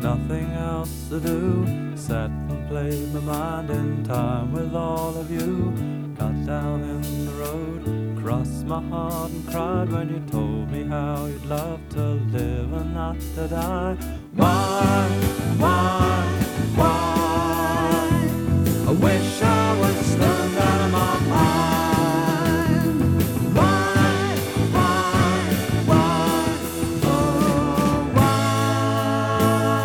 nothing else to do. Sat and played my mind in time with all of you. Got down in the road, crossed my heart and cried when you told me how you'd love to live and not to die. My